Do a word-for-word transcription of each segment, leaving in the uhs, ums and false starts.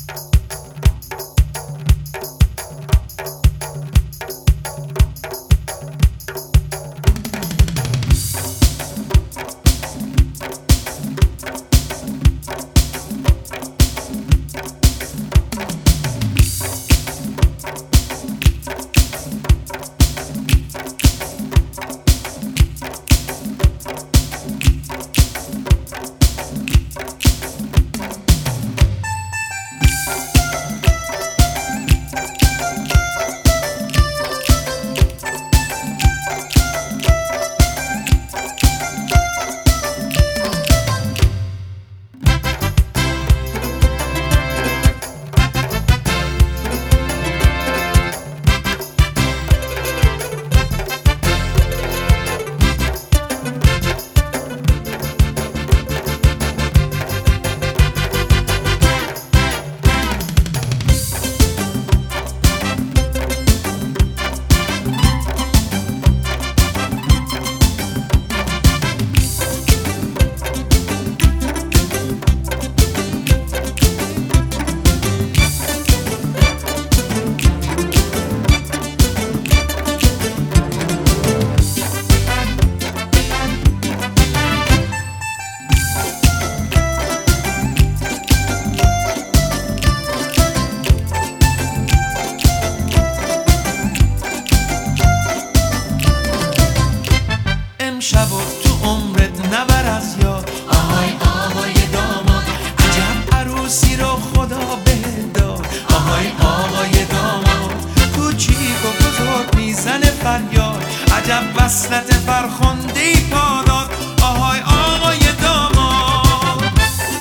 امشب و تو عمرت نبر از یاد آهای آقای داماد، عجب عروسی رو خدا بهت داد. آهای آقای داماد، کوچیک و بزرگ میزنه فریاد، عجب وصلت فرخنده‌ای پا داد. آهای آقای داماد،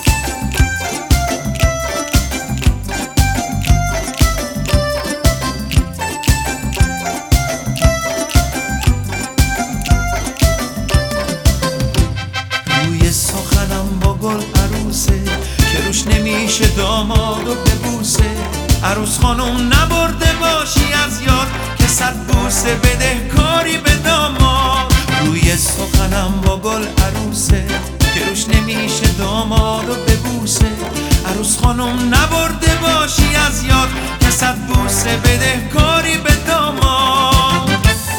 روی سخنم با گل عروسه که روش نمیشه دامادو ببوسه. عروس خانم نبرده باشی از یاد که صد بوسه بده کاری به داماد. روی سخنم با گل عروسه که روش نمیشه دامادو ببوسه. عروس خانم نبرده باشی از یاد که صد بوسه بده کاری به داماد.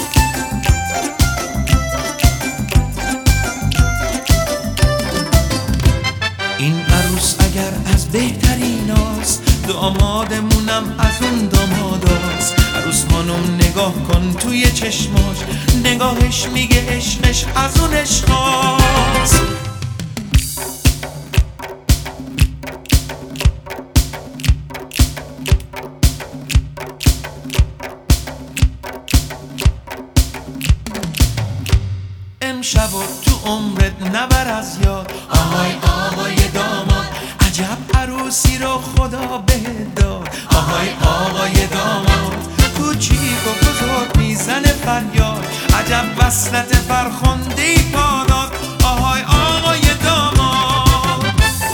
این عروس اگر از بهتریناست، دامادمونم از اون داماداست. عروس خانم نگاه کن توی چشماش، نگاهش میگه عشقش از اون عشقاست. امشب و تو عمرت نبر از یاد آهای آقای داماد، عجب عروسی رو خدا بهت داد. آهای آقای داماد، کوچیک و بزرگ میزنه فریاد، عجب وصلت فرخنده‌ای پا داد. آهای آقای داماد،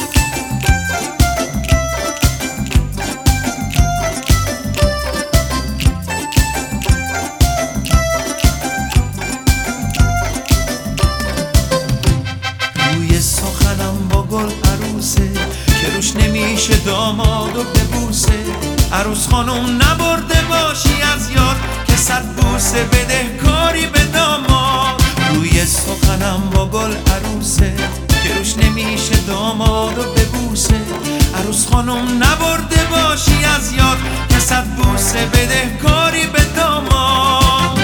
روی سخنم با گل عروسه که روش نمیشه دامادو ببوسه. عروس خانم نبرده باشی از یاد که صد بوسه بده کاری به داماد. روی سخنم با گل عروسه که روش نمیشه دامادو ببوسه. عروس خانم نبرده باشی از یاد که صد بوسه بده کاری به داماد.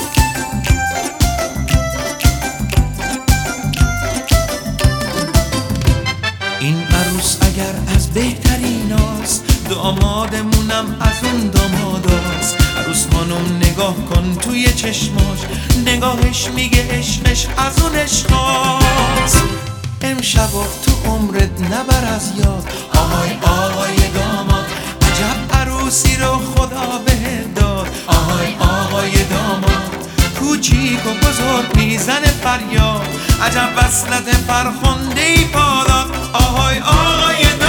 این عروس اگر از بهتریناست، دامادمونم از اون داماداست. عروس خانم نگاه کن توی چشماش، نگاهش میگه عشقش از اون عشقاست. امشب و تو عمرت نبر از یاد آهای آقای داماد، عجب عروسی رو خدا بهت داد. آهای آقای داماد، کوچیک و بزرگ میزنه فریاد، عجب وصلت فرخنده‌ای پا داد. آهای آقای داماد.